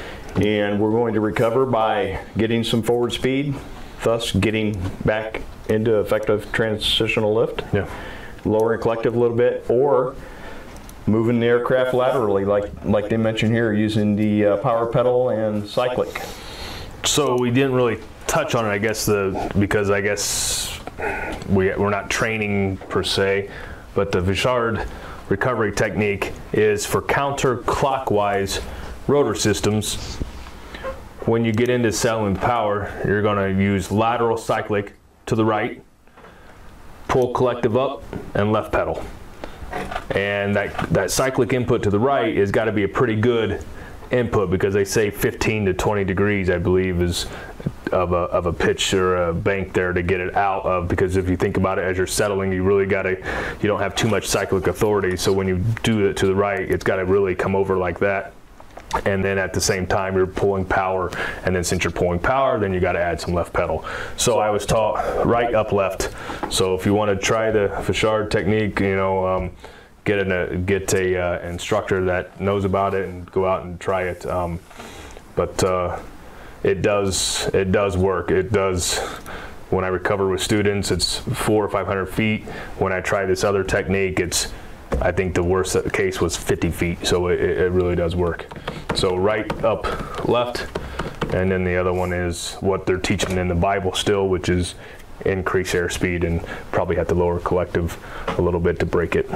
Speaker 1: And we're going to recover by getting some forward speed, thus getting back into effective transitional lift.
Speaker 3: Yeah.
Speaker 1: Lowering collective a little bit, or moving the aircraft laterally, like they mentioned here, using the power pedal and cyclic.
Speaker 3: So we didn't really touch on it, I guess, because I guess we're not training per se, but the Vachard recovery technique is for counterclockwise rotor systems. When you get into settling power, you're going to use lateral cyclic to the right, pull collective up, and left pedal. And that cyclic input to the right has got to be a pretty good input, because they say 15 to 20 degrees, I believe, is of a pitch or a bank there to get it out of, because if you think about it, as you're settling, you really got to, you don't have too much cyclic authority, so when you do it to the right, it's got to really come over like that. And then at the same time you're pulling power, and then since you're pulling power, then you got to add some left pedal. So I was taught right, up, left. So if you want to try the Vachard technique, you know, get a instructor that knows about it and go out and try it. But it does work. It does. When I recover with students, it's 400 or 500 feet. When I try this other technique, I think the worst case was 50 feet, so it really does work. So right, up, left, and then the other one is what they're teaching in the Bible still, which is increase airspeed and probably have to lower collective a little bit to break it.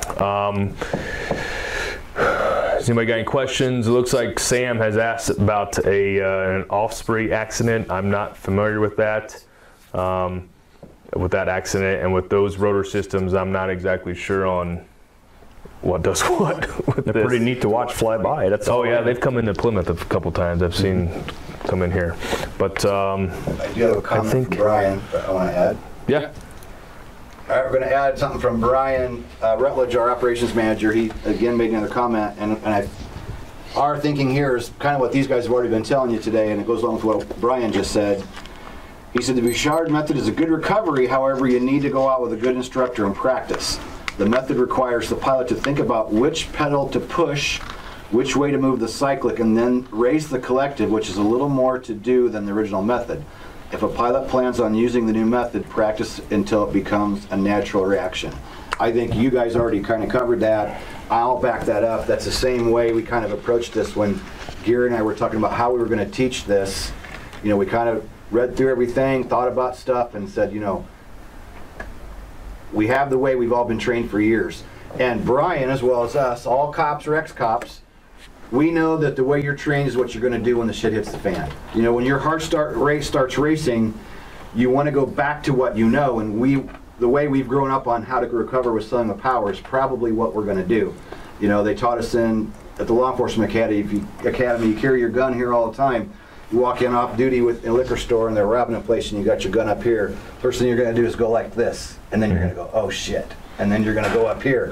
Speaker 3: Has anybody got any questions? It looks like Sam has asked about an Osprey accident. I'm not familiar with that. With that accident and with those rotor systems, I'm not exactly sure on what does what.
Speaker 1: They're pretty neat to watch fly by. That's
Speaker 3: oh yeah, they've come into Plymouth a couple times. I've seen come in here, but
Speaker 2: I do have a comment from Brian that I want to add.
Speaker 3: Yeah.
Speaker 2: All right, we're going to add something from Brian Rutledge, our operations manager. He again made another comment, and our thinking here is kind of what these guys have already been telling you today, and it goes along with what Brian just said. He said the Vachard method is a good recovery, however, you need to go out with a good instructor and practice. The method requires the pilot to think about which pedal to push, which way to move the cyclic, and then raise the collective, which is a little more to do than the original method. If a pilot plans on using the new method, practice until it becomes a natural reaction. I think you guys already kind of covered that. I'll back that up. That's the same way we kind of approached this when Gary and I were talking about how we were going to teach this. You know, we kind of read through everything, thought about stuff, and said, you know, we have the way we've all been trained for years. And Brian, as well as us, all cops or ex-cops, we know that the way you're trained is what you're going to do when the shit hits the fan. You know, when your heart starts racing, you want to go back to what you know, and the way we've grown up on how to recover with settling with power is probably what we're going to do. You know, they taught us at the law enforcement academy, you carry your gun here all the time. You walk in off duty with a liquor store and they're robbing a place and you got your gun up here. First thing you're going to do is go like this, and then you're going to go, oh shit, and then you're going to go up here.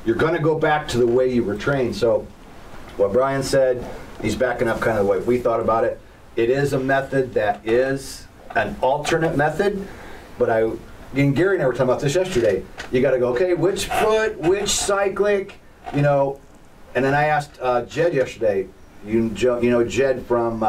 Speaker 2: you're going to go back to the way you were trained. So what Brian said, he's backing up kind of the way we thought about it. It is a method that is an alternate method, but and Gary and I were talking about this yesterday. You got to go, okay, which foot, which cyclic, you know. And then I asked Jed yesterday, you know Jed from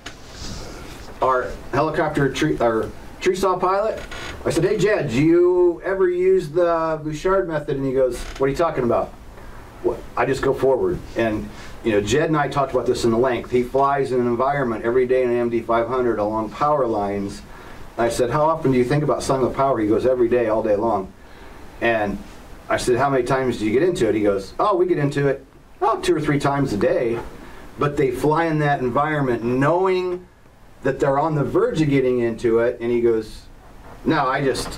Speaker 2: our helicopter tree saw pilot. I said, hey Jed, do you ever use the Bouchard method? And he goes, what are you talking about? What? I just go forward. And you know, Jed and I talked about this in the length. He flies in an environment every day in an MD-500 along power lines. I said, how often do you think about selling with power? He goes, every day, all day long. And I said, how many times do you get into it? He goes, oh, we get into it 2 or 3 times a day. But they fly in that environment knowing that they're on the verge of getting into it. And he goes, no, I get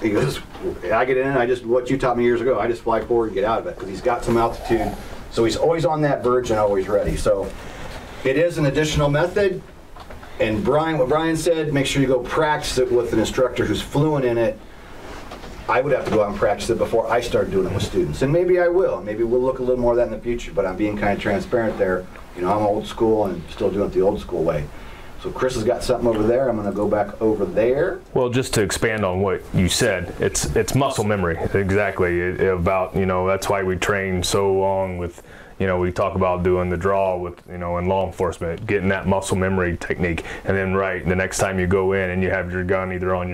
Speaker 2: in and what you taught me years ago, I just fly forward and get out of it. Because he's got some altitude. So he's always on that verge and always ready. So it is an additional method. And what Brian said, make sure you go practice it with an instructor who's fluent in it. I would have to go out and practice it before I start doing it with students. And maybe I will. Maybe we'll look a little more of that in the future, but I'm being kind of transparent there. You know, I'm old school and still doing it the old school way. So Chris has got something over there. I'm going to go back over there.
Speaker 3: Well, just to expand on what you said, it's muscle memory. Exactly. About, you know, that's why we train so long with, you know, we talk about doing the draw with, you know, in law enforcement, getting that muscle memory technique. And then, the next time you go in and you have your gun either on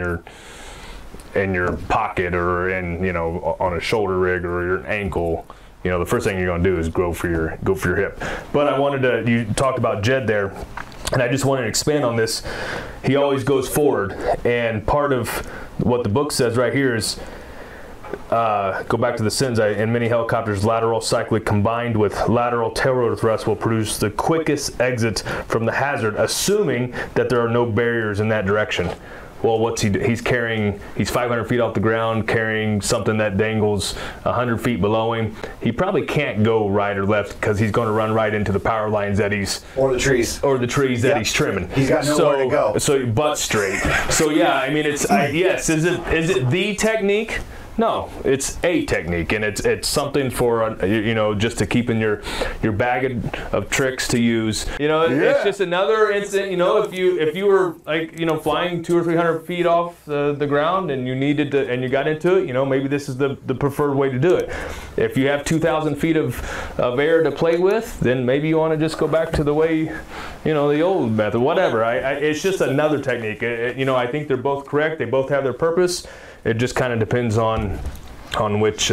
Speaker 3: in your pocket or in, you know, on a shoulder rig or your ankle, you know, the first thing you're going to do is go for your hip. But you talked about Jed there, and I just wanted to expand on this. He always goes forward, and part of what the book says right here is, go back to the sentence, in many helicopters, lateral cyclic combined with lateral tail rotor thrust will produce the quickest exit from the hazard, assuming that there are no barriers in that direction. Well, what's he do? He's 500 feet off the ground, carrying something that dangles 100 feet below him. He probably can't go right or left because he's going to run right into the power lines that
Speaker 2: or the trees
Speaker 3: that he's trimming.
Speaker 2: He's got nowhere to go.
Speaker 3: So butt straight. So yeah, I mean, yes. Is it the technique? No, it's a technique, and it's something for you know, just to keep in your bag of tricks to use. You know, it's just another instant. You know, if you were like, you know, flying 200 or 300 feet off the ground and you needed to, and you got into it, you know, maybe this is the preferred way to do it. If you have 2,000 feet of air to play with, then maybe you want to just go back to the way, you know, the old method. Whatever. It's just another technique. You know, I think they're both correct. They both have their purpose. It just kind of depends on which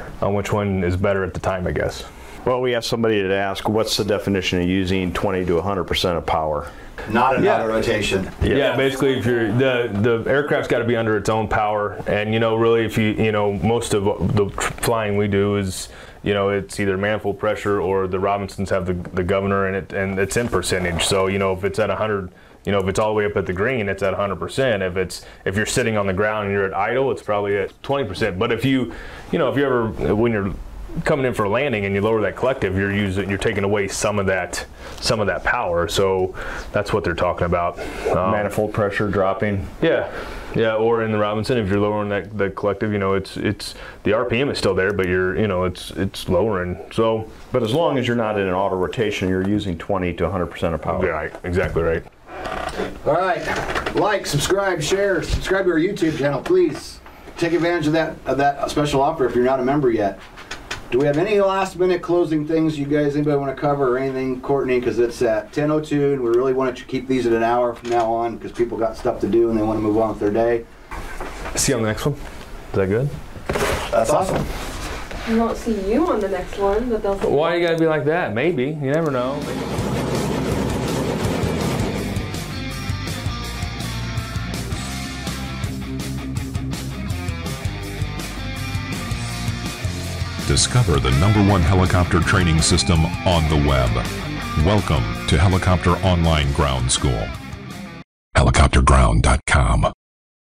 Speaker 3: one is better at the time, I guess.
Speaker 1: Well, we have somebody to ask, what's the definition of using 20 to 100% of power?
Speaker 2: Not an auto rotation.
Speaker 3: Yeah, basically, if you're the aircraft's got to be under its own power, and you know, really, if you know, most of the flying we do is, you know, it's either manifold pressure or the Robinsons have the governor in it, and it's in percentage. So you know, if it's at 100. You know, if it's all the way up at the green, it's at 100%. If you're sitting on the ground and you're at idle, it's probably at 20%. But if you ever, when you're coming in for a landing and you lower that collective, you're taking away some of that power. So that's what they're talking about.
Speaker 1: Manifold pressure dropping.
Speaker 3: Yeah. Or in the Robinson, if you're lowering the collective, you know, it's the RPM is still there, but it's lowering. So,
Speaker 1: but as long as you're not in an auto rotation, you're using 20 to 100% of power.
Speaker 3: Right. Exactly right.
Speaker 2: All right, like, subscribe, share, subscribe to our YouTube channel, please. Take advantage of that special offer if you're not a member yet. Do we have any last minute closing things anybody want to cover or anything, Courtney? Because it's at 10:02 and we really want to keep these at an hour from now on because people got stuff to do and they want to move on with their day.
Speaker 3: See you on the next one. Is that good?
Speaker 2: That's awesome.
Speaker 8: We won't see you on the next one, but they'll see you.
Speaker 3: Why you gotta be like that? Maybe. You never know.
Speaker 9: Discover the #1 helicopter training system on the web. Welcome to Helicopter Online Ground School. Helicopterground.com